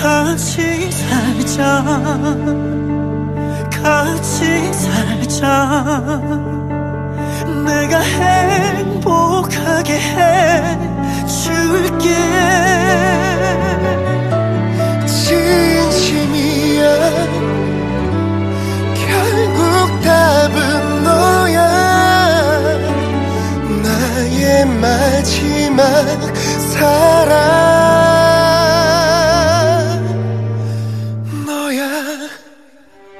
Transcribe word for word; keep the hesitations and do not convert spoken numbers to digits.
같이 살자 같이 살자 내가 행복하게 해줄게 진심이야 결국 답은 너야 나의 마지막 사랑